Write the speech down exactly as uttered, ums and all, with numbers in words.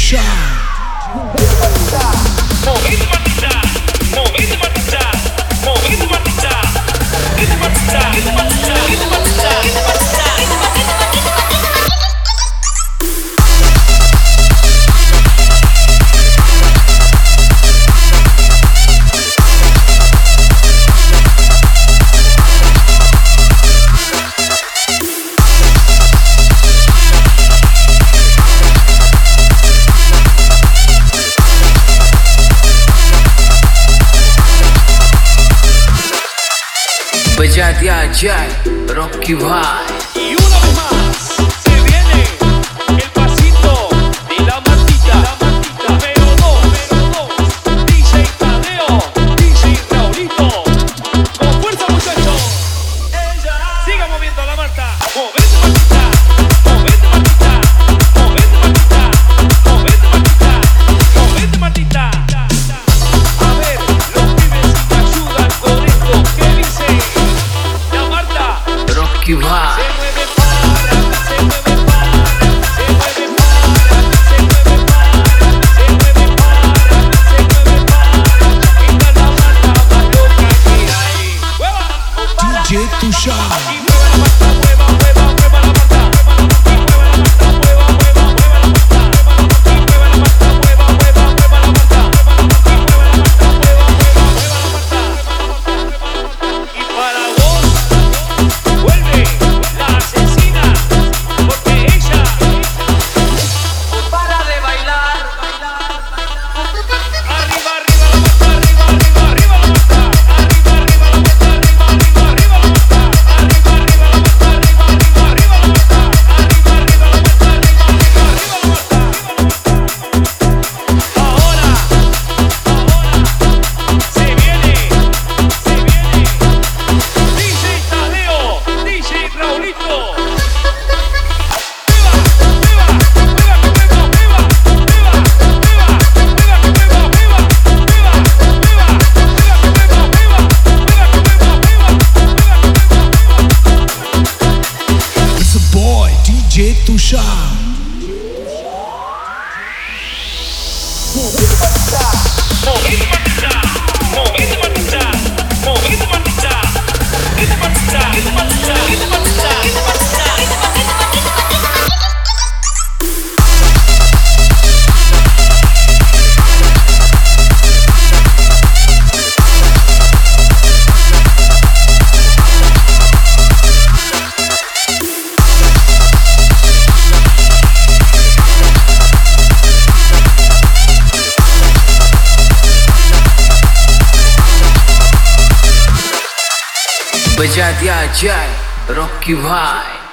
shine. Movete Martita, movete Martita, movete Martita, movete Martita, movete Martita, movete Martita, movete Martita. बजा दिया जाए रॉकी भाई. Y una vez más se viene el pasito de la Martita, la Martita, pero no, pero no, D J Tadeo, D J Raulito, con fuerza muchachos, siga moviendo la Marta, movete Martita, movete Martita, movete Martita, movete Martita, movete Martita. A ver, los pibes me ayudan con esto, ¿qué dice? La Marta Rocky भाई. se mueve para, se mueve para, se mueve para, se mueve para, se mueve para, se mueve para. Esta es la Marta más loca que hay. ¡Mueva! D J Tushar. Y mueva la Marta, mueva, mueva, mueva la Marta. Y mueva la Marta, mueva, mueva, mueva la Marta. Y mueva la Marta, mueva, mueva, mueva la Marta. Y mueva la Marta, mueva, mueva, mueva la Marta. Y para vos vuelve la asesina, porque ella no para de bailar. Arriba, arriba la Marta, arriba, arriba, arriba la Marta. Arriba, arriba la Marta, arriba, arriba, arriba la Marta. Arriba, arriba la Marta, arriba, arriba, arriba la Marta. Arriba, arriba la Marta, arriba, arriba, arriba la Marta. Ahora, ahora se viene, se viene D J Tadeo, D J Raulito. It's a boy, D J Tushar. Movete Martita, movete Martita, movete Martita, movete Martita, movete Martita, movete Martita, movete Martita. बजा दिया जाए रॉकी भाई.